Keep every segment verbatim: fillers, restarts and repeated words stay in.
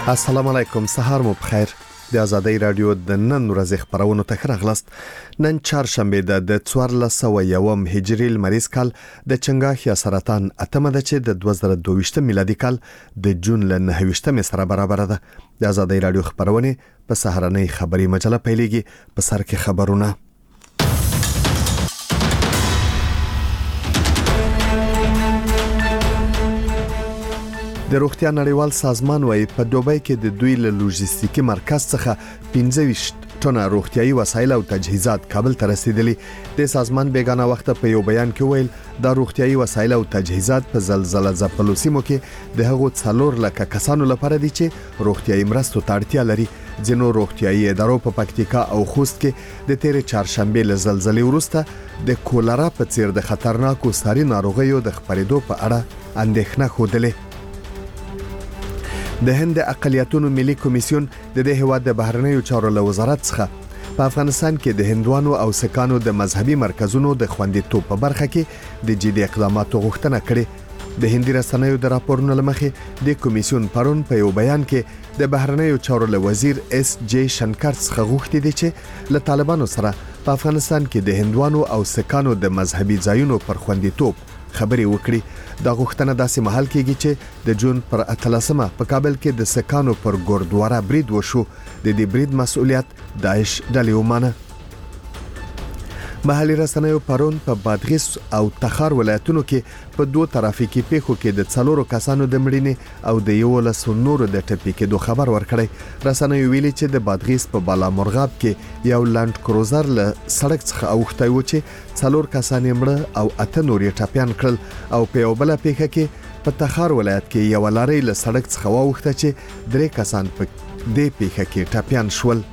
السلام علیکم، سهار مو بخیر. د آزادۍ رادیو د نن ورځې خبرونو ته راغلاست. نن چهارشنبه ده د څوارلس سوه یوم هجري لمریز کال د چنګاښ یا سرطان اتمه ده چې د دوه زره دوه ویشت میلادي کال د جون له نهه ویشتمې سره برابر ده. د آزادۍ رادیو خبرونه په سهارنۍ خبري مجله پیلېږي. په سر کې خبرونه. د روغتیا نړیوال سازمان وايي په دوبۍ کې د دوی له لوجستیکي مرکز څخه پنځه ویشت ټنه روغتیايي وسایل او تجهیزات کابل ته رسیدلي. د سازمان بیگانه وخت په یو بیان کې ویل د روغتیايي وسایل او تجهیزات په زلزلہ ځپلو سیمو کې د هغو څلور لکه کسانو لپاره دي چې روغتیايي مرستو ته اړتیا لري. ځینو روغتیايي ادارو په پکتیکا او خوست کې د تیر چهارشنبه له زلزلې وروسته د کولرا په څیر د خطرناکو ساري ناروغیو د خپرېدو په اړه اندېښنه خوده. د هند اقلیتونو ملي کمیسیون د دې هیواد د بهرنیو چارو له وزارت څخه په افغانستان کې د هندوانو او سکانو د مذهبي مرکزونو د خوندیتوب په برخه کې د جدي اقداماتو غوښتنه کړې. د هندي رسنیو د راپورونو لمخې د کمیسیون پرون په یو بیان کې د بهرنیو چارو له وزیر اس جی شنکر څخه غوښتي دي چې له طالبانو سره په افغانستان کې د هندوانو او سکانو د مذهبي ځایونو پر خوندیتوب خبري وکړي. دا غوښتنه داسې مهال کېږي چې د جون پر اتلسمه په کابل کې د سکانو پر ګوردواره برید وشو. د دې برید مسؤلیت داعش ډلې ومانه. محلي رسنیو پرون په بادغیس او تخار ولایتونو کې په دوه ترافیکي پیښو کې د څلورو کسانو د مړینې او د یو لس نورو د ټپي کېدو خبر ورکړی. رسنیو ویلي چې د بادغیس په بالامرغاب کې یو لانډ کروزر له سړک څخه اوښتی و چې څلور کسان یې مړه او اته نور یې ټپيان کړل. او په یو بل پیښه کې په تخار ولایت کې یو لارۍ له سړک څخه واوښته چې درې کسان په دې پیښه کې ټپيان شول.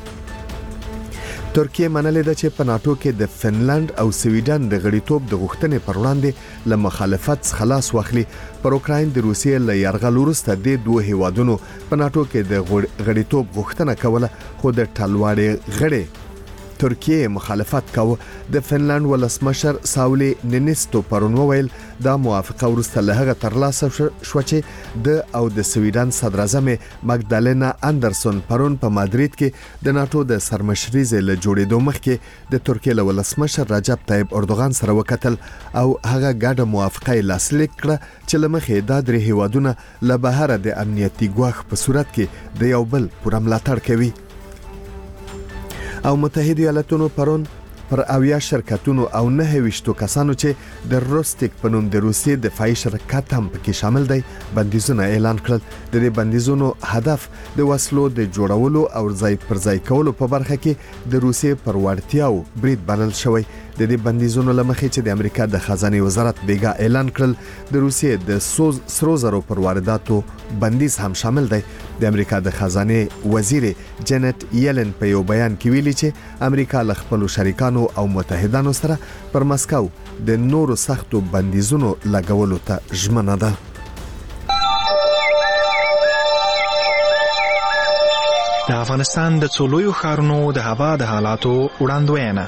ترکیه منلې ده چې په ناتو کې د فنلند او سویډن د غړیتوب د غوښتنې پر وړاندې له مخالفت خلاص واخلي. پر اوکراین د روسیې له یرغل وروسته د دوه هیوادونو په ناتو کې د غړیتوب غوښتنه کوله، خو د ټلواړې غړي ترکیه مخالفت کاوه. د فنلند ولسمشر ساولی نینیستو پرون وویل دا موافقه وروسته له هغه ترلاسه شو چې د او د سویډن صدر اعظم مګدالینا اندرسون پرون په مادرید کې د ناتو د سرمشرۍ له جوړېدو مخکې د ترکیه له ولسمشر رجب طیب اردوغان سره وکتل او هغه ګډه موافقه لاسلیک کړه چې لمخې دا درې هیوادونه له بهر د امنیتي ګواښ په صورت کې د یو بل پوره ملاتړ کوي. او متحده ایالاتونو پرون پر اویا شرکتونو او نه ویشتو کسانو چې د روستیک په نوم د روسیې دفاعي شرکت هم پکې شامل دی بندیزونه اعلان کړل. د دې بندیزونو هدف د وسلو د جوړولو او ځای پر ځای کولو په برخه کې د روسیې پر وړتیاو برید بلل شوی. د دې بندیزونو لمخې چې د امریکا د خزانه وزارت بیګا اعلان کړل د روسیې د سوز سرو زرو پر وارداتو بندیز هم شامل دی. د امریکا د خزانه وزیر جنت یلن په یو بیان کې ویلي چې امریکا له خپل شریکانو او متحدانو سره پر مسکو د نورو سختو بندیزونو لګولو ته ژمنه ده. د افغانستان د څلورو ښارونو د هوا د حالاتو وړاندوینه.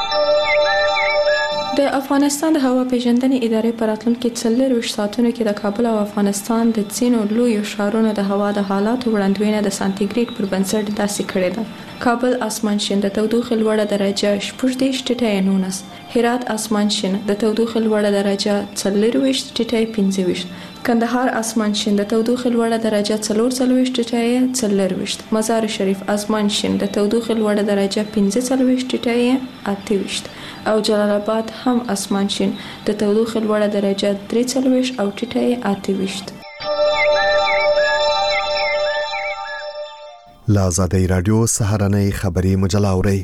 د افغانستان د هوا پیژندنې ادارې په راتلونکي څلورویشت ساعتونو کې د کابل او افغانستان د ځینو لویو ښارونو د هوا د حالاتو وړاندوینه د سانتیګریډ پر بنسټ داسې کړې ده. کابل اسمان شین د تودوخې لوړه درجه شپږ دېرش ټیټه نولس، هرات اسمان شین د تودوخې لوړه درجه څلورویشت ټیټه پنځه ویشت، کندهار اسمان شین د تودوخې لوړه درجه څلور څلوېښت ټیټه څلورویشت، مزار شریف اسمان شین د تودوخې لوړه درجه پنځه څلوېښت ټیټه اته ویشت او جلال آباد هم اسمان شین د تودوخې لوړه درجه درې څلوېښت او ټیټه اته ویشت. له آزادۍ رادیو سهارنۍ خبري مجله اورئ.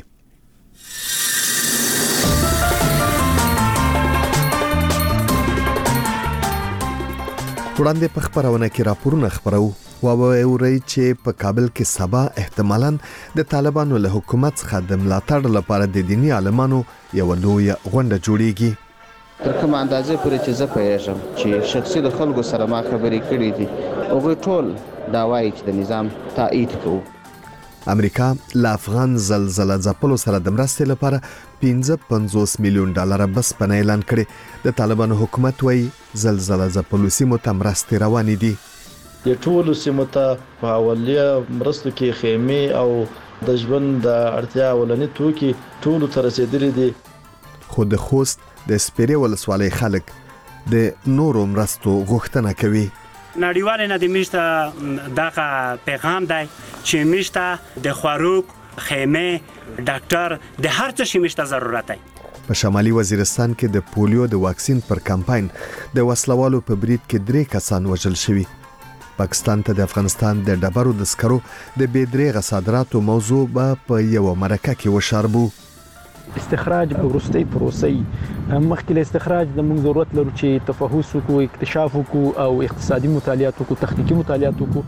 وړاندې په خبرونه کې راپورونه خبرو واورئ چې په کابل کې سبا احتمالاً د طالبانو له حکومت څخه د ملاتړ لپاره د دیني عالمانو یو لویه غونډه جوړیږي. تر کوم اندازې پورې چې زه پوهیږم چې شخصي د خلکو سره ما خبرې کړې دي هغوی ټول دا وایي چې د نظام تایید کوو. امریکا له افغان زلزلہ ځپلو سره د مرستې لپاره پنځه پنځوس میلیون ډالر بسپنه اعلان کړي. د طالبانو حکومت وایي زلزلہ ځپلو سیمو ته مرستې روانې دي. د ټولو سیمو ته په اولیه مرستو کې خیمې او د ژوند د اړتیا ولني توکي ټولو ته رسیدلي دي. خو د خوست د سپیرې ولسوالۍ خلک د نورو مرستو غوښتنه کوي. نړیوال نه د میشته دغه پیغام دی چې میشته د خوراک، خیمه، ډاکټر د هر څه شي میشته ضرورت دی. په شمالي وزیرستان کې د پولیو د واکسین پر کمپاین د وسلوالو په برید کې درې کسان وژل شوي. پاکستان ته د افغانستان د ډبرو د سکرو د بې دریغه صادراتو موضوع به په یو مرکه کې وشاربو. استخراج ورستي پروسې مخکې له استخراج د موږ ضرورت لرو چې تفحص وکړو، اکتشاف وکړو او اقتصادي مطالعات وکړو، تخنیکی مطالعات وکړو.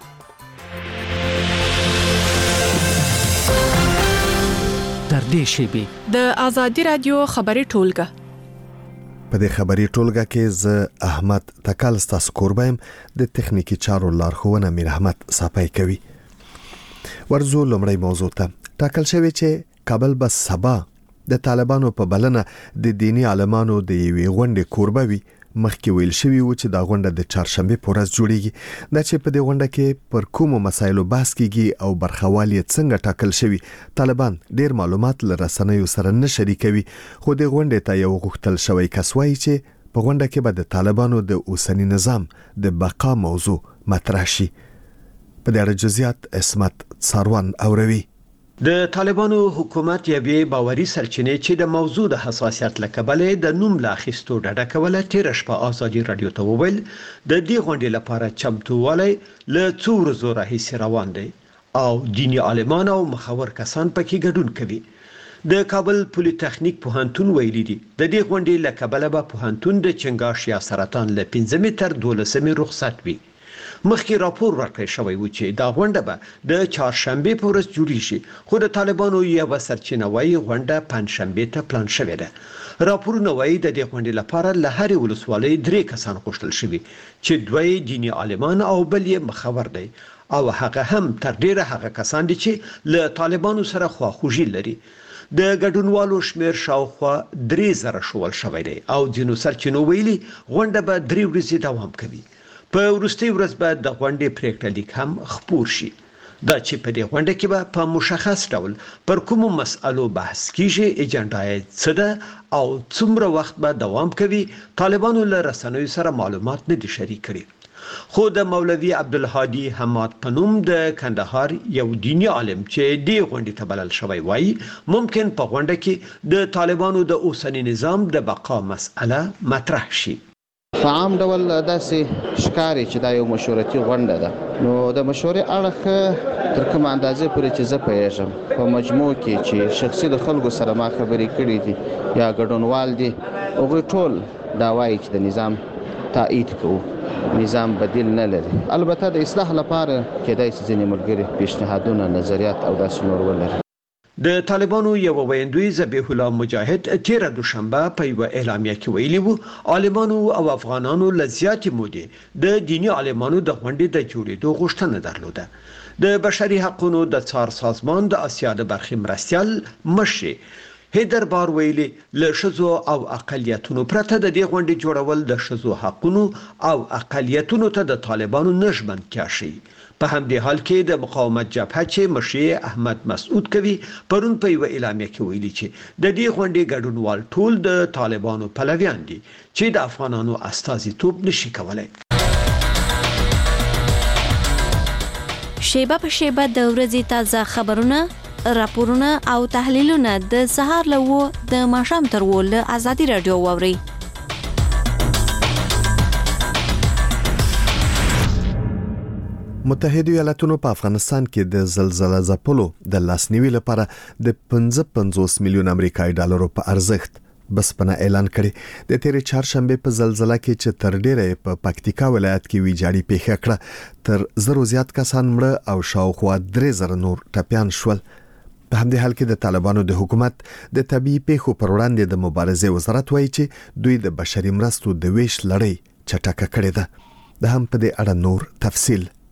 تر دې شیبې د آزادي رادیو خبري ټولګه. په دې خبري ټولګه کې ز احمد تکال ستاسو کوربایم د تخنیکی چارو لارښوونه میر احمد صاحب کوي. ورزو لومړی موضوع ته ټاکل شوی چې کابل به سبا د طالبانو په بلنه د دینی عالمانو د یوې غونډې کوربه وي. مخکې ویل شوی و چې دا غونډه د چهارشنبه په ورځ جوړیږي. دا چې په دې غونډه کې پر کومو مسایلو بحث کیږي او برخوالي څنګه ټاکل شوی، طالبان ډیر معلومات له رسنیو سره نه شریکوي. خو د غونډې ته یو غوښتل شوی کس وایي چې په غونډه کې به د طالبانو د اوسنی نظام د بقا موضوع مطرح شي. په دې اړه جزئیات اسمت ساروان اوروي. د طالبانو حکومت یوې باوري سرچینې چې د موضوع د حساسیت لکبله د نوم لا خستو ډډه کوله تیر شپه آزادي رادیو ته وویل د دې غونډې لپاره چمتووالی له څو ورځې راهیسې روان دی او دینی عالمان او مخور کسان پکې ګډون کوي. د کابل پولی تخنیک پوهنتون ویلي دي د دې غونډې لکبله به پوهنتون د چنګاش یا سرطان له پنځمې تر دولسمې رخصت وي. مخکې راپور ورکړی شوی و چې دا غونډه به د چهارشنبه په ورځ جوړیږي، خو د طالبانو یو سرچینه وايي غونډه پنځشنبه ته پلان شوې ده. راپورونه وايي د دې غونډې لپاره له هرې ولسوالۍ درې کسان غوښتل شوي چې دوی دینی عالمان او بل یې مخور دی او هغه هم تر ډیره هغه کسان دي چې له طالبانو سره خواخوږي لري. د ګډونوالو شمیر شاوخوا درې زره شول شوی دی او ځینو سرچینو ویلي غونډه به درې ورځې دوام کوي. په وروستي ورځ به د غونډې پریکړه لیک هم خپور شي. دا چې په دې غونډه کې به په مشخص ډول پر کومو مسألو بحث کیږي، اجنډا یې څه ده او څومره وخت به دوام کوي، طالبانو له رسنیو سره معلومات نه دي شریک کړي. خو د مولوي عبدالهادي حماد پنوم د کندهار یو دینی عالم چې دې غونډې ته بلل شوی وایي ممکن په غونډه کې د طالبانو د اوسنی نظام د بقا مسأله مطرح شي. په عام ډول داسې ښکاري چې دا یو مشورتي غونډه ده. نو د مشورې اړخ تر کومه اندازې پورې چې زه پوهیږم په مجموع کې چې شخصي د خلکو سره ما خبرې کړې دي یا ګډونوال دي، هغوی ټول دا وایي چې د نظام تایید کوو، نظام بدیل نه لري. البته د اصلاح لپاره کېدای شي ځینې ملګري پیشنهادونه، نظریات او داسې نور ولري. د طالبانو یو ویندوی ذبیح الله مجاهد تیر دوشنبه په یو اعلامیه کې ویلي وو عالمانو او افغانانو لزیاتې مودې د دینی عالمانو د غونډې د جوړېدو غوښتنه درلوده. د بشري حقوقو د څار سازمان د اسیا د برخې مرستیال مشر هیدر بار ویلي له شذو او اقلیتونو پرته د دې غونډې جوړول د شذو حقوقو او اقلیتونو ته د طالبانو نشمن کیاشي. په همدې حال کې د مقاومت جبهه چې مشر احمد مسعود کوي پرون په یو اعلامیه کې ویلي چې د دې غونډې ګډونوال ټول د طالبانو پلویان دي چې د افغانانو استازیتوب نشي کولای. شیبه په شیبه د ورځې تازه خبرونه، راپورونه او تحلیلونه د سهار له و د ماښام تر و له آزادي رادیو واوري. متحده ایالاتونو په افغانستان کې د زلزلې ځپلو د لاسنیوي لپاره د پنځه پنځوس میلیون امریکایي ډالرو په ارزښت بسپنه اعلان کړي. د تیرې چهارشنبه په زلزلہ کې چې تر ډیره په پکتیکا ولایت کې ویجاړي پیښه کړه، تر زرو زیات کسان مړه او شاوخوا درې زره نور ټپيان شول. په همدې حال کې د طالبانو د حکومت د طبيعي پیښو پر وړاندې د مبارزې وزارت وایي چې دوی د بشري مرستو د ویش لړۍ چټکه کړې ده. د هم په دې اړه نور تفصیل.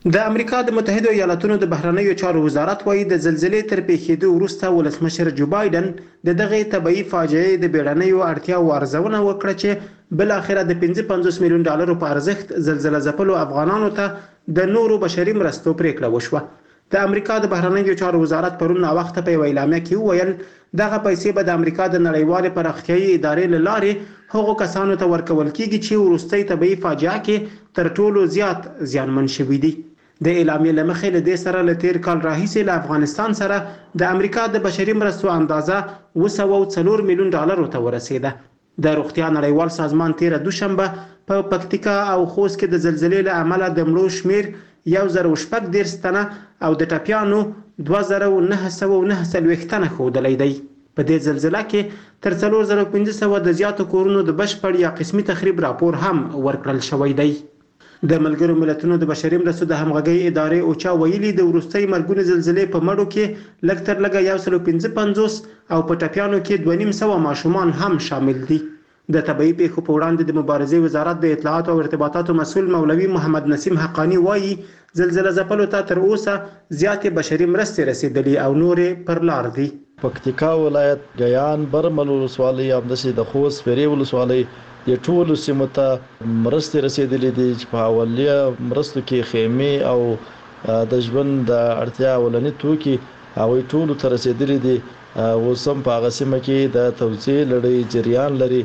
د امریکا د متحده ایالاتونو د بهرنیو چارو وزارت وايي د زلزلې تر پیښېدو وروسته ولسمشر جو بایدن د دغه طبيعي فاجعې د بیړنیو اړتیاو ارزونه وکړه چې بل اخره د پنځه پنځوس میلیون ډالرو په ارزښت زلزلہ ځپلو افغانانو ته د نورو بشري مرستو پریکړه وشوه. د امریکا د بهرنیو چارو وزارت پرون وخت په اعلامیه کې وویل دغه پیسې به د امریکا د نړیوال پراختیايي ادارې له لارې هغو کسانو ته ورکول کیږي چې وروستۍ طبيعي فاجعه کې تر ټولو زیات زیانمن شوي دي. د اعلامیې له مخې له دې سره له تیر کال راهیسې له افغانستان سره د امریکا د بشري مرستو اندازه اوه سوه او څلور میلیون ډالرو ته ورسېده. د روغتیا نړیوال سازمان تیره دوشنبه په پکتیکا او خوست کې د زلزلې له امله د مړو شمیر یو زر او شپږ دېرش تنه او د ټپیانو دوه زره او نهه سوه او نهه څلوېښت تنه ښودلی دی. په دې زلزله کې تر څلور زره پنځه سوه د زیاتو کورونو د بشپړ یا قسمي تخریب راپور هم ورکړل شوی دی. د ملګرو ملتونو د بشري مرستو د همغږۍ ادارې اوچا ویلي د وروستۍ مرګونې زلزلې په مړو کې لږ تر لږه یو سل پنځه پنځوس او په ټپیانو کې دوه نیم سوه ماشومان هم شامل دي. د طبيعي پیښو په وړاندې د مبارزې وزارت د اطلاعات او ارتباطاتو مسؤل مولوي محمد نسیم حقانی وایي زلزلہ ځپلو ته تر اوسه زیاتې بشري مرستې رسیدلې او نورې پر لار دي. پکتیکا ولایت ګیان برمل ولسوالۍ همداسې د خوست فرې ولسوالۍ د ټولو سیمو ته مرستې رسیدلې دي چې په اولیه مرستو کې خیمې او د ژوند د اړتیا اولني توکي هغوی ټولو ته رسیدلې دي. اوس هم په هغه سیمه کې د توزیع لړۍ جریان لري.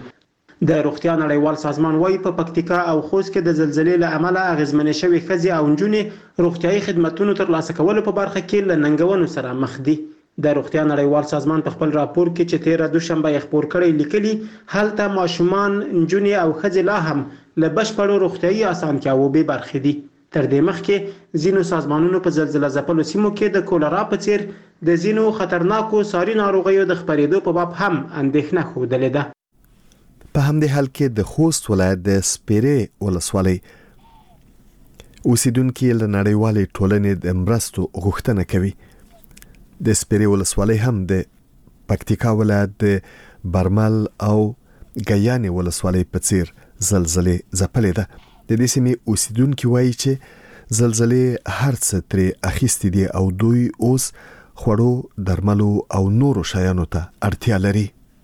د روغتیا نړیوال سازمان وايي په پکتیکا او خوست کې د زلزلې له امله اغېزمنې شوې ښځې او نجونې روغتیايي خدمتونو ترلاسه کولو په برخه کې له ننګونو سره مخ دي. د روغتیا نړیوال سازمان په خپل راپور کې چې تیره دوشنبه یې خپور کړی لیکلي هلته ماشومان نجونې او ښځې لا هم له بشپړو روغتیايي اسانتیاوو بې برخې دي. تر دې مخکې ځینو سازمانونو په زلزلہ ځپلو سیمو کې د کولرا په څیر د ځینو خطرناکو ساري ناروغیو د خپرېدو په باب هم اندېښنه ښودلې ده. په همدې حال کې د خوست ولایت د سپیرې ولسوالۍ اوسیدونکي له نړیوالې ټولنې د مرستو غوښتنه کوي. د سپیرې ولسوالۍ هم د پکتیکا ولایت د برمل او ګیانې ولسوالۍ په څیر زلزلې ځپلې ده. د دې سیمې اوسیدونکي وایي چې زلزلې هر څه ترې اخیستي دي او دوی اوس خوړو درملو او نورو شیانو ته اړتیا لري.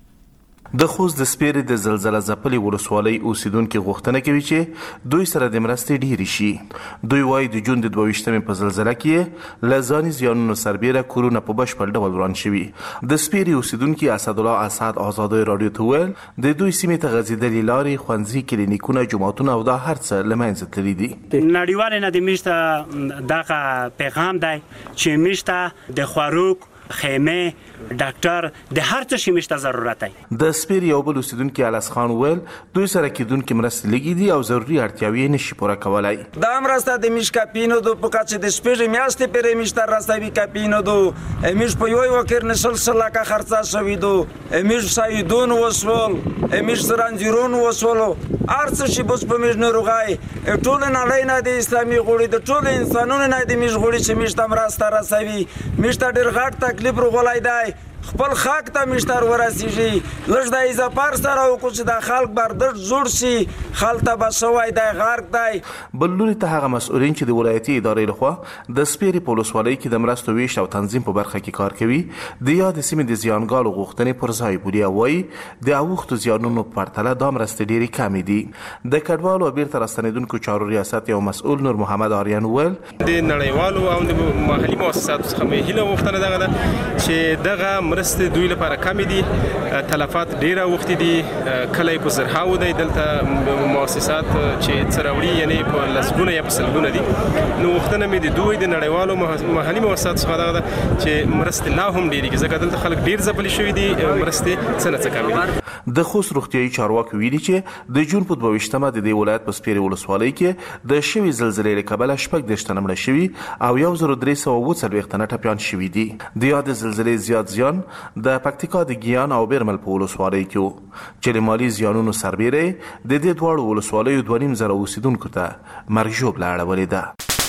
د خوست د سپیرې د زلزلہ ځپلې ولسوالۍ اوسیدونکي غوښتنه کوي چې دوی سره د مرستې ډېرې شي. دوی وایي د جون د دوه ویشتمې په زلزله کې له ځاني زیانونو سربیره کورونه په بشپړ ډول وران شوي. د سپیرې اوسیدونکي اسدالله اسد آزادۍ راډیو ته وویل د دوی سیمې ته غځېدلې لارې، ښوونځي، کلینیکونه، جوماتونه او دا هر څه له منځه تللي دي. نړیوال نه د میشته دغه پیغام دی چې میشته د خوراک خیمه ډاکټر د هر څه شي مشته ضرورت دی. د سپیر یو بل اوسیدونکي الاس خان ویل دوی سره کېدونکي مرستې لږې دي او ضروري اړتیاوې نشي پوره کولی. دا مرسته د میش کپینو دو په کچه د شپږ میاشتې پرې میشته رسوي کپینو دو میش په یو وکر نشل سلاکه خرڅه شوی دو میش سایدون وسول میش سرانجیرون وسول ارڅ شي بس په میش نروغای ټول نړۍ نه د اسلامي غوړي د ټول انسانونو نه د میش غوړي چې میشته مرسته رسوي. میشته ډېر غټ تکلیف روغلای دی خپل خاک ته مشتر ورسیږي لږ د اضافار سره وکړو چې د خلک برداشت جوړ شي خلک ته به شوی دی غرق دی. بل لوري ته هغه مسؤلین چې د ولایتي ادارې لخوا د سپیرې په ولسوالۍ کې د مرستو ویش او تنظیم په برخه کې کار کوي د یادې سیمې د زیانګالو غوښتنې پر ځای بولي او وایي د اوښتو زیانونو په پرتله دا مرستې ډېرې کمې دي. د کډوالو او بیرته راستنېدونکو چارو ریاست یو مسؤل نور محمد آریان وویل د نړیوالو او د محلي مؤسساتو څخه مې هیله غوښتنه دغه ده چې دغه مرستې دوی لپاره کمې دي، تلفات ډېره اوښتې دي، کلی په زرهاو دی، دلته مؤسسات چې څه راوړي یعنې په لسګونه یا په سلګونه دي. نو غوښتنه مې د دوی د نړیوالو محلي مؤسساتو څخه دغه ده چې مرستې لا هم ډېرې کړي ځکه دلته خلک ډېر ځپلي شوي دي، مرستې څه نه څه کمې دي. د خوست روغتیايي چارواکو ویلي چې د جون په دوه ویشتمه د دې ولایت په سپیرې ولسوالۍ کې د شوي زلزلې له کبله شپږ دېرش تنه مړه شوي او یو زر درې سوه اووه څلوېښت تنه ټپیان شوي دي. د یادې زلزلې زیات زیان د پکتیکا د ګیان او بیرمل په ولسوالۍ کې و چې له مالي زیانونو سربیره د دې دواړو ولسوالیو دوه نیم زره اوسیدونکو ته مرګ ژوبله اړولې ده.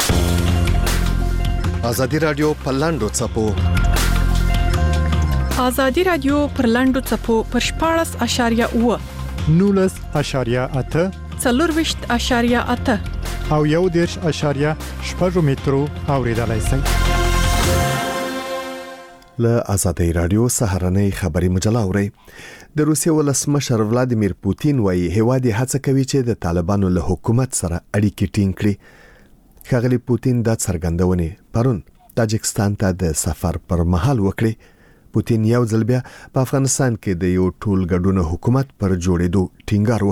ازادي راډیو په لاندو څپو ازادي راډیو پر لاندو څپو پر شپاړس اشاریه اوه نولس اشاریه اته څلور ویشت اشاریه اته او یو دیرش اشاریه شپږ مترو اوریدلای شئ. له آزادۍ رادیو سهارنۍ خبري مجله اوري. د روسیې ولسمشر ولادیمیر پوتین وايي هیواد هڅه کوي چې د طالبانو له حکومت سره اړیکې ټینګ کړي. ښاغلي پوتین دا څرګندونه پرون تاجکستان ته د سفر پر مهال وکړي. پوتین یو ځل بیا په افغانستان کې د یو ټولګډون حکومت پر جوړېدو ټینګار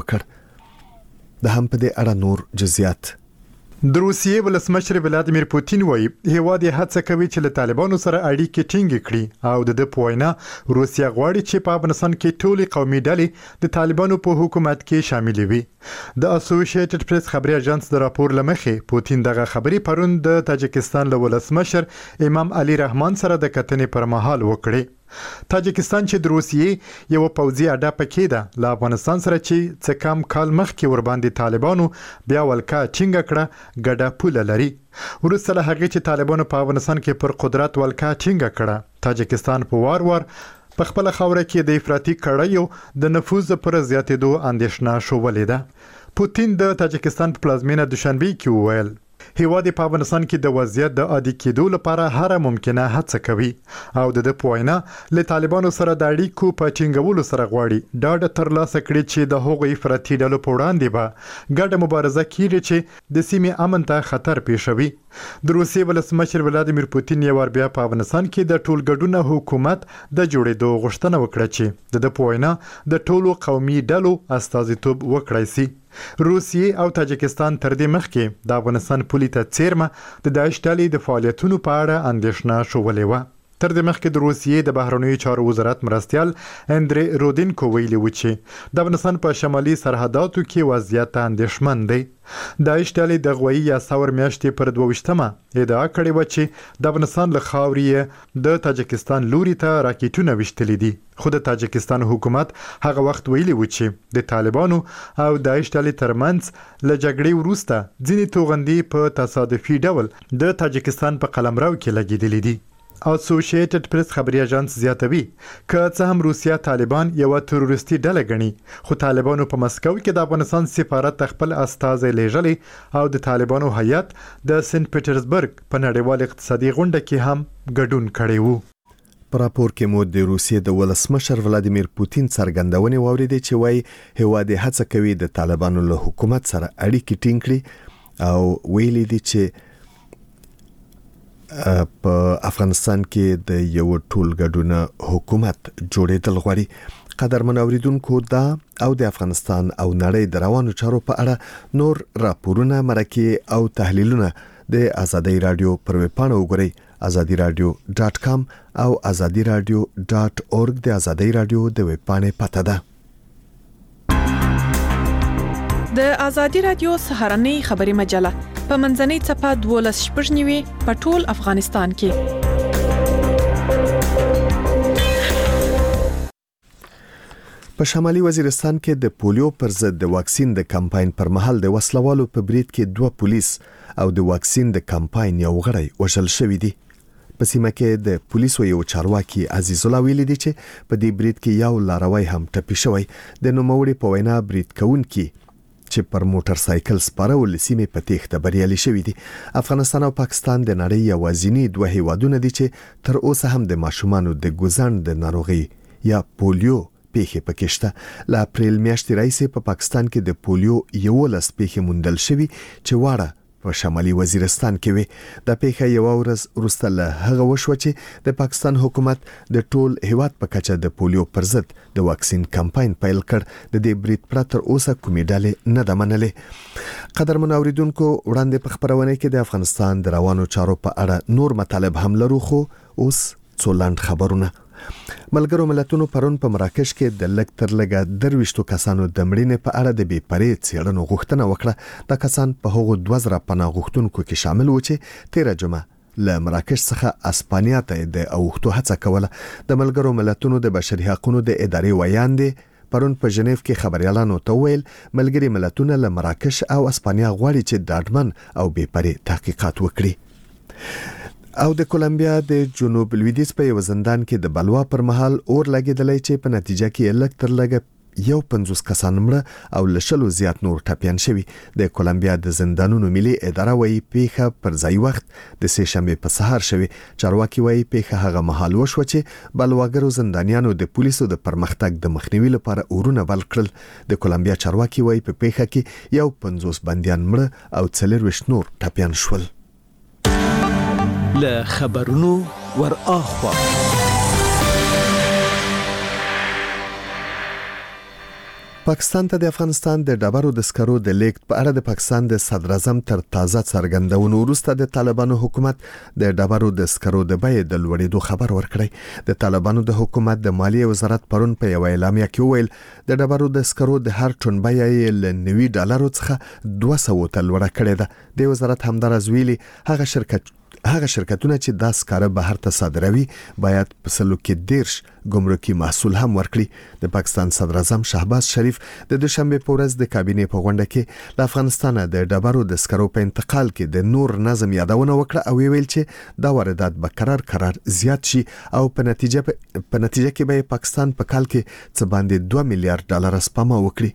وکړ. د هم په دې اړه نور جزئیات. د روسیې ولسمشر ولادیمیر پوتین وایي هیواد هڅه کوي چې له طالبانو سره اړیکې ټینګ کړي او د د پوینا روسیا غواړي چې په افغانستان کې ټولي قومي ډلې د طالبانو په حکومت کې شامل وي. د اسوسییټډ پریس خبري اژانس د راپور لمخې پوتین دغه خبري پرون د تاجکستان له ولسمشر امام علي رحمان سره د کتنې پر مهال وکړي. تاجکستان چې د روسیې یو پوځي اډه پکې ده له افغانستان سره چې څه کم کال مخکې ور باندې طالبانو بیا ولکه ټینګه کړه ګډه پوله لري. ورسره هغه چې طالبانو په افغانستان کې پر قدرت ولکه ټینګه کړه تاجکستان په وار وار په خپل خوره کې د افراطي کړیو د نفوذ پر زیاتېدو اندېښنه شولې ده. پوتین د تاجکستان په پلازمینه دوشنبه کې وویل هیواد په افغانستان کې د وضعیت د عادي کېدو لپاره هر ممکنه هڅه کوي او د د پوینا له طالبانو سره د اړیکو په ټینګولو سره غواړي ډاډ ترلاسه کړي چې د هغوی افراطي ډلو په وړاندې به ګډه مبارزه کیږي چې د سیمې امن ته خطر پیښوي. د روسیې ولسمشر ولادیمیر پوتین یو ور بیا په افغانستان کې د ټولګډون حکومت د جوړېدو غوښتنه وکړه چې د د پوینا د ټولو قومي ډلو استازیتوب وکړي سي. روسیې او تاجکستان تر دې مخکې د افغانستان پولي ته څیرمه د داعش ډلې د فعالیتونو په اړه اندېښنه شولې وه. تر دې مخکې د روسیې د بهرنیو چارو وزارت مرستیال اندری رودینکو ویلي و چې د افغانستان په شمالي سرحداتو کې وضعیت اندېښمن دی. داعش ډلې د غوي یا ثور میاشتې پر دوه ادعا کړې و چې د افغانستان له خاورې د تاجکستان لوري ته راکېټونه وشتلې دي. خو د تاجکستان حکومت هغه وخت ویلي و چې د طالبانو او داعش ډلې ترمنځ له جګړې وروسته ځینې توغندي په تصادفي ډول د تاجکستان په قلمرو کې لګېدلې دي. اسوسییټډ پریس خبري اژانس زیاتوي که څه هم روسیا طالبان یو تروریستي ډله ګڼي خو طالبانو په مسکو کې د افغانستان سفارت خپل استازي لیږلي او د طالبانو هیئت د سنت پیټرزبرګ په نړیوال اقتصادي غونډه کې هم ګډون کړی وو. په راپور کې مو د روسیې د ولسمشر ولادیمیر پوتین څرګندونه واوریده چې وایي هیواد هڅه کوي د طالبانو له حکومت سره اړیکې ټینګ کړي او ویلي دي چې په افغانستان کې د یو ټولګډون حکومت جوړېدل غواړي. قدرمن اوریدونکو دا او د افغانستان او نړۍ د روانو چارو په اړه نور راپورونه مرکې او تحلیلونه د آزادۍ رادیو پر ویب پاڼه وګورئ آزادي رادیو ډاټ کام او آزادي رادیو ډاټ اورګ د آزادۍ رادیو د ویب پاڼې پته ده. د آزادي رادیو سهارنۍ خبري مجله په منځنۍ چپه دولس شپږ نیوي په ټول افغانستان کې. په شمالي وزیرستان کې د پولیو پر ضد د واکسین د کمپاین پر مهال د وسلوالو په برید کې دوه پولیس او د واکسین د کمپاین یو غړی وژل شوی دی. په سیمه کې د پولیسو یو چارواکي عزیز الله ویلي دی چې په دې برید کې یو لاروی هم ټپي شوی. د نوموړي په وینا برید کوونکي چې پر موټر سایکل سپارول سیمې په تېښته بریالي شوي دي. افغانستان او پاکستان د نړۍ یوازینی دوه هیوادونه دي چې تر اوسه هم د ماشومانو د ګوزڼ د ناروغي یا پولیو پیښې پکې شته. له اپریل میاشتې راهیسې په پاکستان کې د پولیو یولس پیښې موندل شوي چې واړه په شمالي وزیرستان کې وي. د پیښه یو ورځ وروسته له هغه وشو چې د پاکستان حکومت د ټول هیواد په کچه د پولیو پر ضد د واکسین کمپاین پیل کړ. د دې برید پرته تر اوسه کومې ډلې نه ده منلې. قدرمن اوریدونکو وړاندې په خبرونه کې د افغانستان د روانو چارو په اړه نور مطالب هم لرو خو اوس څو لاند خبرونه. ملګرو ملتونو پرون په مراکش کې د لږ تر لږه درويشتو کسانو د مړینې په اړه د بې پرې څېړنو غوښتنه وکړه. دا کسان په هغو دوه زره پناه غوښتونکو کې شامل و چې تیره جمعه له مراکش څخه اسپانیا ته د اوښتو هڅه کوله. د ملګرو ملتونو د بشري حقوقو د ادارې ویاندې پرون په ژنیف کې خبريالانو ته ویل ملګري ملتونه له مراکش او اسپانیا غواړي چې ډاډمن او بې پرې تحقیقات وکړي. او د کولمبیا د جنوب لویدیځ په یو زندان کې د بلوا پر مهال اور لګیدلې چې په نتیجه کې لږ تر لږه یو پنځوس کسان مړه او لشلو زیات نور ټپیان شوي. د کولمبیا د زندانونو ملي اداره وايي پیښه پر ځای وخت د سه شنبه په سهار شوي. چارواکي وايي پیښه هغه مهال وشوه چې بلواګرو زندانیانو د پولیسو د پرمختګ د مخنیوي لپاره اورونه بل کړل. د کولمبیا چارواکي وايي په پیښه کې یو پنځوس بندیان مړه او څلور نور ټپیان شول. له خبرونو ور اخوا پاکستان ته د افغانستان د ډبرو د سکرو د لیکټ په اړه د پاکستان د صدر اعظم تر تازه څرګندونو وروسته د طالبانو حکومت د ډبرو د سکرو د بیې د لوړېدو خبر ورکړی. د طالبانو د حکومت د مالیې وزارت پرون په یو اعلامیه کې وویل د ډبرو د سکرو د هر ټن بیه له نوي ډالرو څخه دوه سوه ته لوړه کړې ده. د وزارت همدارز ویلي هغه شرکت هغه شرکتونه چې دا سکاره بهر ته صادروي باید په سلو کې دیرش ګمرکي محصول هم ورکړي. د پاکستان صدر اعظم شهباز شریف د دوشنبه په ورځ د کابینې په غونډه کې له افغانستان د ډبرو د سکرو په انتقال کې د نور نظم یادونه وکړه او ویل چې دا واردات به قرار قرار زیات شي او په نتیجه په نتیجه کې به پاکستان په کال کې څه باندې دوه میلیارډ ډالر سپما وکړي.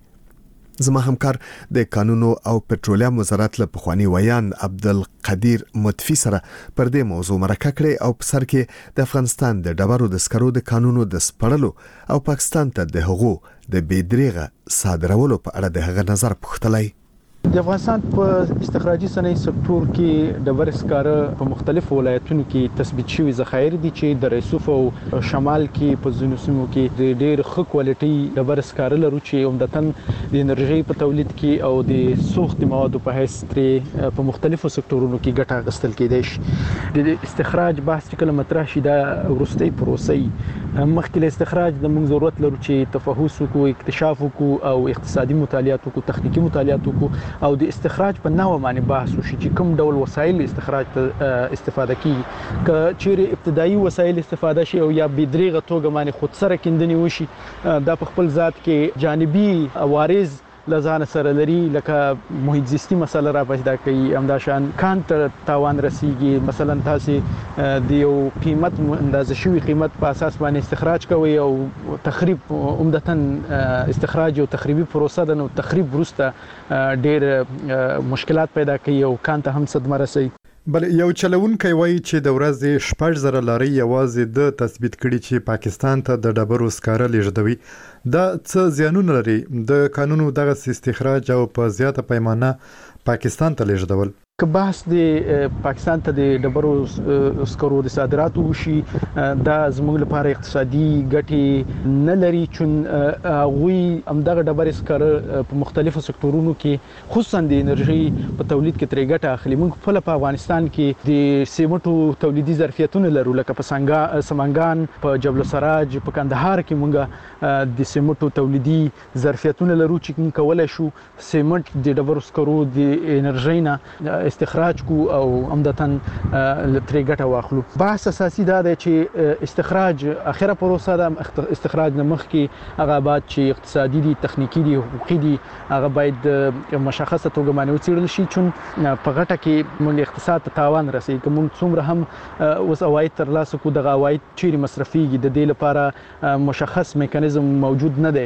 زما همکار د قانونو او پټرولیم وزارت له پخوانی ویان عبدالقدیر مطفی سره پر دې موضوع مرکه کړې او په سر کې د افغانستان د ډبرو د سکرو د قانونو د سپړلو او پاکستان ته د هغو د بېدریغه صادرولو په اړه د هغه نظر پوښتلی. د افغانستان په استخراجي صنایع سکتور کې ډبر سکاره په مختلفو ولایتونو کې تثبیت شوي ذخایر دي چې د ریسوف او شمال کې په ځینو سیمو کې د ډېر ښه کوالټي ډبر سکاره لرو چې عمدتاً د انرژي په تولید کې او د سوخت موادو په حیث ترې په مختلفو سکتورونو کې ګټه اخیستل کېدای شي. د استخراج بحث چې کله مطرح شي دا وروستۍ پروسه مخکې له استخراج د موږ ضرورت لرو چې تفحص وکړو، اکتشاف وکړو او اقتصادي مطالعات وکړو، تخنیکی مطالعات وکړو او د استخراج په نوو باندې بحث وشي چې کوم ډول وسایل استخراج ته استفاده کیږي. که چیرې ابتدایي وسایل استفاده شي او یا بېدریغه توګه باندې خودسره کیندنې وشي دا په خپل ذات کې جانبي عوارض لزان سره لري لکه محیط زیستی مسله را پیدا کوي، همداشان کان ته تاوان رسیږي. مثلا تاسو د یو قیمت اندازه شوی قیمت په اساس باندې استخراج کوي او تخریب عمدتاً استخراج او تخریبي پروسه ده، نو تخریب وروسته ډېر مشکلات پیدا کوي او کان ته هم صدمه رسوي. بل یو چلوونکی وایي چې د ورځې شپږ زره لارۍ یوازې د تثبیت کړي چې پاکستان ته د ډبرو سکاره لیږدوي. دا څه زیانونه لري د قانونو دغه استخراج او په زیاته پیمانه پاکستان ته لیږدول؟ که بحث د پاکستان ته د ډبرو سکرو د صادراتو وشي دا زموږ لپاره اقتصادي ګټې نه لري، چون هغوی همدغه ډبرې سکاره په مختلفو سکتورونو کې خصوصا د انرژي په تولید کې ترې ګټه اخلي. موږ خپله په افغانستان کې د سیمټو تولیدي ظرفیتونه لرو، لکه په سمنګان، په جبل السراج، په کندهار کې موږ د سیمټو تولیدي ظرفیتونه لرو چې موږ کولی شو سیمټ د ډبرو سکرو د انرژي نه استخراج کو او عمدتاً ترې ګټه واخلو. بحث اساسي دا دی چې استخراج اخره پروسه ده، استخراج نه مخکې هغه بعد چې اقتصادي دي، تخنیکی دي، حقوقي دي، هغه باید مشخصه توګه باندې وڅېړل شي، چون په غټه کې موږ اقتصاد ته تاوان رسوي. که موږ څومره هم اوس عواید ترلاسه کړو دغه عواید چیرې مصرفیږي د دې لپاره مشخص میکانیزم موجود نه دی.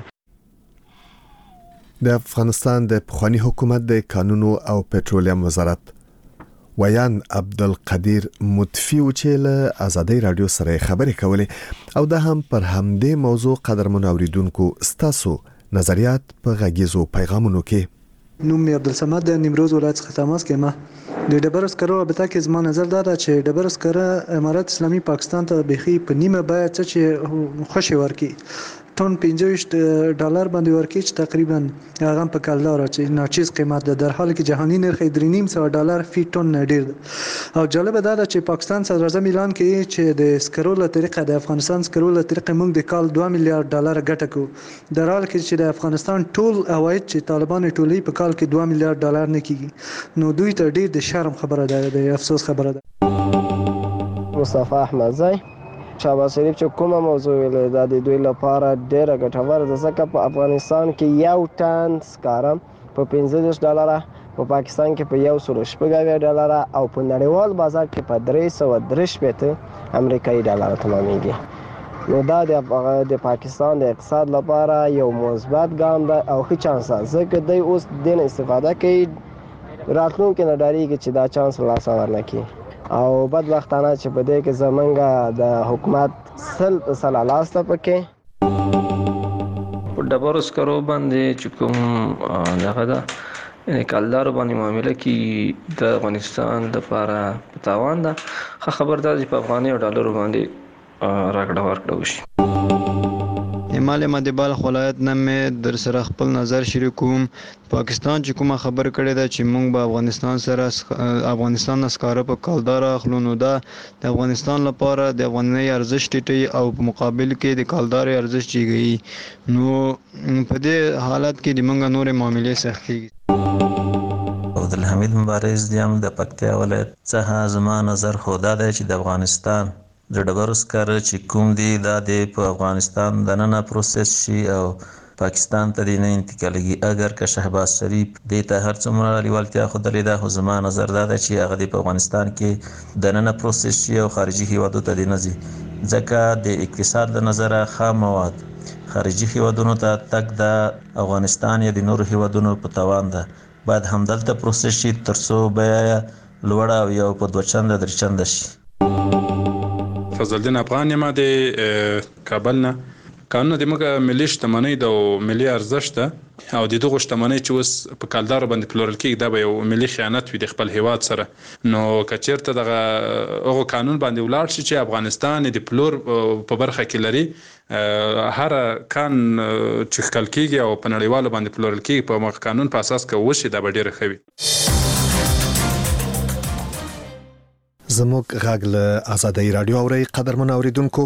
د افغانستان د پخوانی حکومت د قانونو او پټرولیم وزارت ویان عبدالقدیر مطفی چې له آزادۍ رادیو سره خبرې کولې او دا هم پر همدې موضوع قدرمن اوریدونکو ستاسو نظریات په غږیزو پیغامونو کې. نوم مې عبدالصمد د نیمروز ولایت څخه تماس کوم. د ډبرو سکرو رابطه کې زما نظر دا ده چې ډبرو سکره امارات اسلامي پاکستان ته بيخي په نیمه بیه څه چې خوشي ورکي ټون پنځه ویشت ډالر باندې ورکړي چې تقریبا هغه په کال راځي ناچیز قیمت ده، در حالی که جهانی نرخ درې نیم سوه ډالر فی ټون ډیر ده. او جالب ده چې پاکستان صدر اعظم اعلان کوي چې د سکرو له طریقه د افغانستان سکرو له طریقه موږ د کال دوه میلیارډ ډالر ګټه کوو، در حالی چې د افغانستان ټول عواید چې طالبان ټولې په کال کې دوه میلیارډ ډالر نه کیږي. نو دوی ته ډیر د شرم خبره ده، د افسوس خبره ده. مصطفی احمدزی شهباز شریف چې کومه موضوع ویلې دا د دوی لپاره ډېره ګټوره ده، ځکه په افغانستان کې یو ټن سکاره په پنځه دېرش ډالره، په پاکستان کې په یو سلو شپږ اویا ډالره او په نړیوال بازار کې په درې سوه درې شپېته امریکایي ډالره تمامېږي. نو دا د پاکستان د اقتصاد لپاره یو مثبت ګام دی او ښه چانس ده، ځکه دی اوس دین استفاده کوي، راتلونکي نه ډارېږي چې دا چانس لاسه ورنکړي. او بدبختانه چې په دې کې زمونږ د حکومت سل په سل لاسته پکې په ډبرو سکرو باندې چې کوم دغه ده یعنې کلدارو باندې معامله کې د افغانستان لپاره په تاوان ده. ښه خبر ده چې په افغاني او ډالرو باندې راکړه ورکړه وشي. هماله مدبال ولایت نه مې در سره خپل نظر شریک کوم. پاکستان چې کومه خبر کړې ده چې موږ به افغانستان سره افغانستان نسکاره په کالدار اخلو، نو دا د افغانستان لپاره د افغاني ارزښت ټیټي او په مقابل کې د کالدار ارزښت چیږي. نو په دې حالت کې د موږ نور معاملې سختي. عبدالحمید مبارز دیم د پکتیا ولایت څخه زما نظر خو دا دی چې د افغانستان د ډبرو سکاره چې کوم دي دا د په افغانستان دننه پروسس شي او پاکستان ته نه انتقالېږي. اگر که شهباز شریف دې ته هر څومره لیوالتیا ښودلې ده، خو زما نظر دا دی چې هغه په افغانستان کې دننه پروسس شي او خارجي هیوادو ته دې نه ځي، ځکه د اقتصاد له نظره خام مواد خارجي هیوادونو ته تګ د افغانستان یا د نورو هیوادونو په تاوان ده. باید همدلته پروسس شي تر څو بیه لوړه او یو په دوه چنده درې چنده شي. فضل الدین افغان یم د کابل نه. قانون د موږ ملي شتمنۍ د ملي ارزښت ده او د دغه شتمنۍ چې اوس په کالدار باندې پلورل کېږي دا به یو ملي خیانت وي د خپل هیواد سره. نو که چېرته دغه هغه قانون باندې ولاړ شي چې افغانستان د پلور په برخه کې لري، هر کان چې ښکل کېږي او په نړیوالو باندې پلورل کېږي په مغ قانون په اساس که وشي دا به ډېره ښه وي. زموږ غږ له آزادۍ رادیو اورئ. قدرمنو اوریدونکو،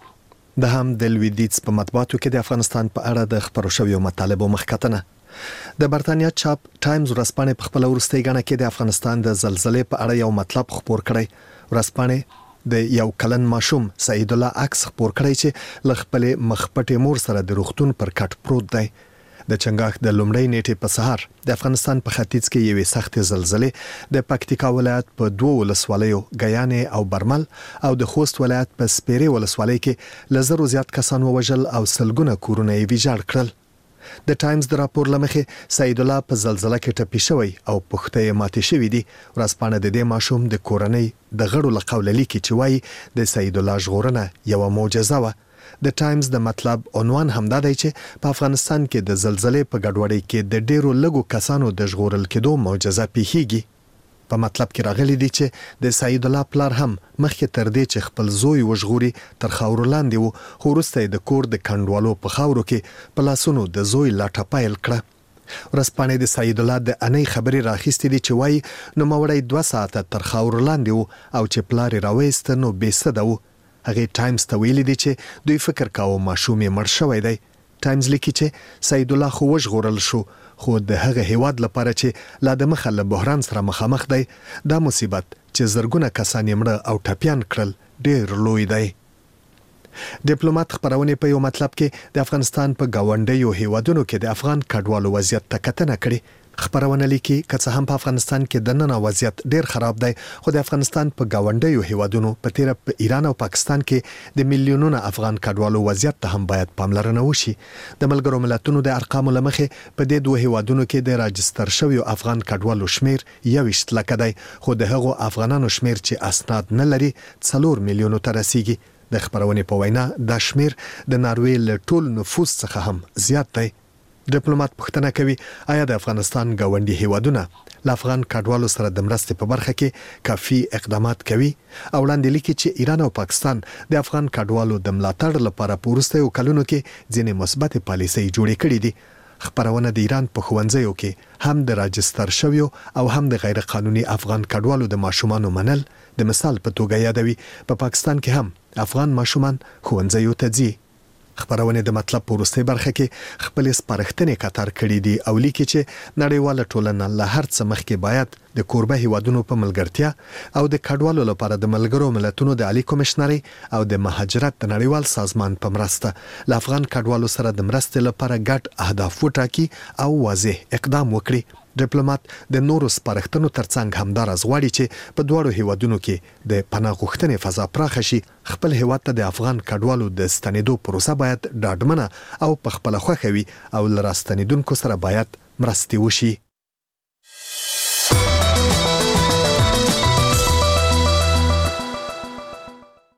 د هم د لویدیځ په مطبوعاتو کې د افغانستان په اړه د خبرو شویو مطالبو مخکتنه د برتانیا چاپ ټایمز ورځپاڼې په خپل وروستۍ غاڼه کې د افغانستان د زلزلې په اړه یو مطلب خبر کړی. ورځپاڼې د یو کلن ماشوم سعید الله عکس خبر کړی چې ل خپل مخپټې مور سره د روغتون پر کټ پروت دی. د چنګاښ د لومړۍ نیټې په سهار د افغانستان په ختیځ کې یوې سخت زلزلې د پکتیکا ولایت په دوه ولسوالیو غیانې او برمل او د خوست ولایت په سپیرې ولسوالۍ کې لزرو زیات کسان ووژل او سلګونه کورونه یې ویجاړ کړل. د ټایمز د راپور لمخې سعید الله په زلزلہ کې ټپي شوی او پښتۍ ماتې شوې دي. ورځپاڼه د دې ماشوم د کورنۍ د غړو له قوله لیکي چې وایي د سعید الله ژغورنه یو معجزه وه. د ټایمز د مطلب عنوان همدا دی چې په افغانستان کې د زلزلې په ګډوډۍ کې د ډیرو لږو کسانو د ژغورل کېدو معجزه پیښیږي. په مطلب کې راغلي دي چې د سعید الله پلار هم مخکې تر دې چې خپل زوی وژغوري تر خاورو لاندې وو، خو وروسته د کور د کنډوالو په خاورو کې په لاسونو د زوی لاټه پایل کړه. ورځپاڼې د سعید الله د انۍ خبرې راخیستې دي چې وایي نوموړی دوه ساعته تر خاورو لاندې وو او چې پلار یې راویسته نو بېسده وو. هغه ټایمز ته ویلي دي چې دوی فکر کاوه ماشوم یې مړ شوی دی. ټایمز لیکي چې سعید الله خو وژغورل شو، خو د هغه هیواد لپاره چې لا د مخه له بحران سره مخامخ دی، دا مصیبت چې زرګونه کسان یې مړه او ټپیان کړل ډېر لوی دی. ډیپلوماټ خبرونه په یو مطلب کې د افغانستان په گاونډیو هیوادونو کې د افغان کډوالو وضعیت ته کتنه کړې. خبرونه لیکي که څه هم په افغانستان کې د نن وضعیت ډیر خراب دی، خو د افغانستان په گاونډیو هیوادونو په تیر په ایران او پاکستان کې د میلیونونو افغان کډوالو وضعیت ته هم باید پاملرنه وشي. د ملګرو ملتونو د ارقامو لمخې په دې دوه هیوادونو کې د راجستر شویو افغان کډوالو شمیر یویشت لکه دی، خو د هغو افغانانو شمیر چې اسناد نه لري څلور میلیونو ته رسیږي. د خبرونې په وینا دا شمیر د ناروې له ټول نفوس څخه هم زیات دی. ډیپلوماټ پوښتنه کوي آیا د افغانستان گاونډي هیوادونه له افغان کډوالو سره د مرستې په برخه کې کافي اقدامات کوي؟ او وړاندې لیکي چې ایران او پاکستان د افغان کډوالو د ملاتړ لپاره په وروستیو کلونو کې ځینې مثبت پالیسۍ جوړې کړې دي. خبرونه د ایران په ښوونځیو کې هم د راجستر شویو او هم د غیر قانوني افغان کډوالو د ماشومانو منل د مثال په توګه یادوي. په پاکستان کې هم افغان ماشومان ښوونځیو ته ځي. خبرونه د مطلب په وروستۍ برخه کې خپل سپارښتنې کتار کړې دي او لیکي چې نړیواله ټولنه له هر څه مخکې باید د کوربه هیوادونو په ملګرتیا او د کډوالو لپاره د ملګرو ملتونو د عالی کمشنري او د مهاجرت د نړیوال سازمان په مرسته له افغان کډوالو سره د مرستې لپاره ګډ اهداف وټاکي او واضح اقدام وکړي. ډیپلوماټ د نورو سپارښتنو ترڅنګ همدارس غواړي چې په دواړو هیوادونو کې د پناه غوښتنې فضا پراخه شي. خپل هیواد ته د افغان کډوالو د ستنېدو پروسه باید ډاډمنه او په خپل خوښه وي او لراستنیدونکو سره باید مرستې وشي.